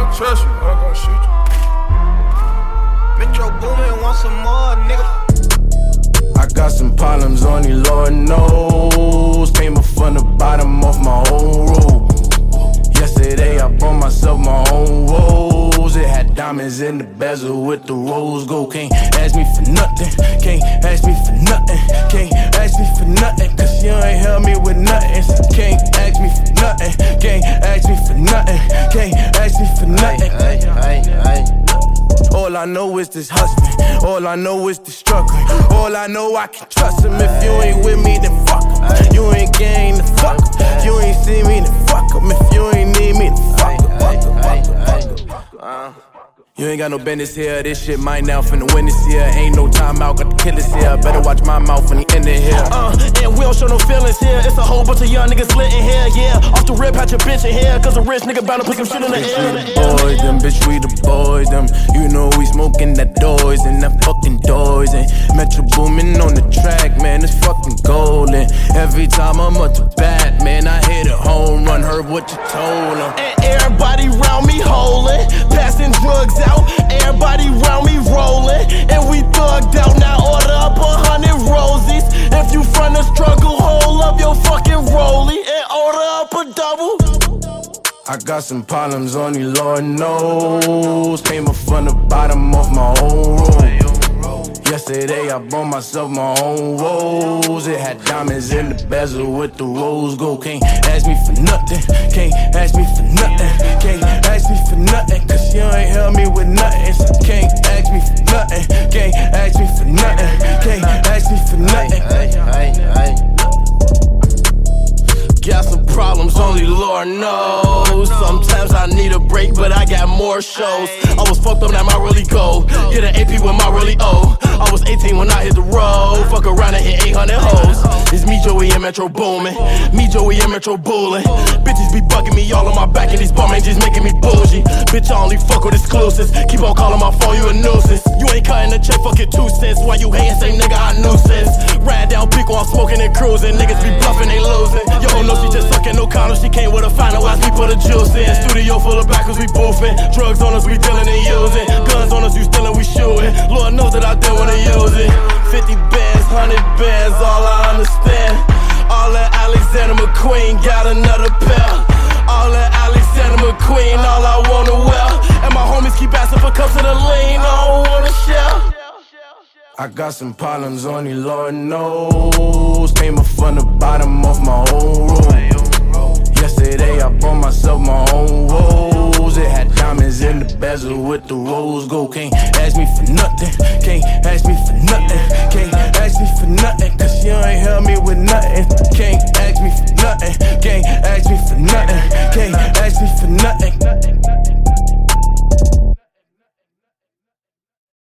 trust you, I'm gon' shoot you. Metro Boomin want some more, nigga. I got some problems, only Lord knows. Came up from the bottom of my own road. Yesterday I bought myself my own rose. It had diamonds in the bezel with the rose gold. Can't ask me for nothing, can't ask me for nothing, can't ask me for nothing, cause you ain't help me with nothing. So can't ask me for nothing, can't ask me for nothing, can't ask me for nothing. All I know is this hustling, all I know is the struggling. All I know I can trust him. If you ain't with me, then fuck him. You ain't gang, then fuck him. You ain't see me, then fuck him. If you ain't need me, then fuck him. You ain't got no business here, this shit mine now, finna win this here. Ain't no time out, got the killers here. Better watch my mouth when he in the here. And we don't show no feelings here. It's a whole bunch of young niggas splitting hair, yeah. Off the rip, had your bitch in here, cause a rich nigga bound to put some shit in the air. Boys, them, bitch, we the boys, them. You know we smoking that doors and that fucking doors. And Metro Boomin on the track, man, it's fucking golden. Every time I'm up to bat, man, I hit a home run. Heard what you told them. And everybody round me holding, passing drugs out. Everybody round me rolling, and we thugged out. Now order up 100 rosies. If you from the struggle, hold up your fucking rollie and order up a double. I got some problems, only Lord knows. Came up from the bottom of my own road. Yesterday I bought myself my own rose. It had diamonds in the bezel with the rose gold. Can't ask me for nothing, can't ask me for nothing, can't ask me for nothing, cause you ain't help me with nothing. So can't ask me for nothing, can't ask me for nothing, can't ask me for nothing. Got some problems, only Lord knows. Sometimes I need a break, but I got more shows. I was fucked up, now my really go. Get an AP with my really O. I was 18 when I hit the road. Fuck around and hit 800 hoes. It's me, Joey, and Metro Boomin. Me, Joey, and Metro Bullin'. Bitches be bugging me all on my back, and these bum ain't just making me bougie. Bitch, I only fuck with exclusives. Keep on calling my phone, you a nuisance. You ain't cutting the check, fuck it 2 cents. Why you hating, say nigga, I nuisance. Ride down Pico, I'm smoking and cruising. Niggas be bluffing, they losing. Yo, no, she just sucking no condom. She came with a final, watch me put a juice in. Studio full of backers, we boofing. Drugs on us, we dealing and using. Guns on us, you stealing, we shooting. Lord knows that I didn't wanna use it. 50 bands, 100 bands, all I understand. All that Alexander McQueen got another pair. All that Alexander McQueen, all I wanna wear. And my homies keep asking for cups of the lean, I don't wanna share. I got some problems, only Lord knows. Came up from the bottom of my own road. Yesterday I bought myself my own rose. It had diamonds in the bezel with the rose gold. Can't ask me for nothing, can't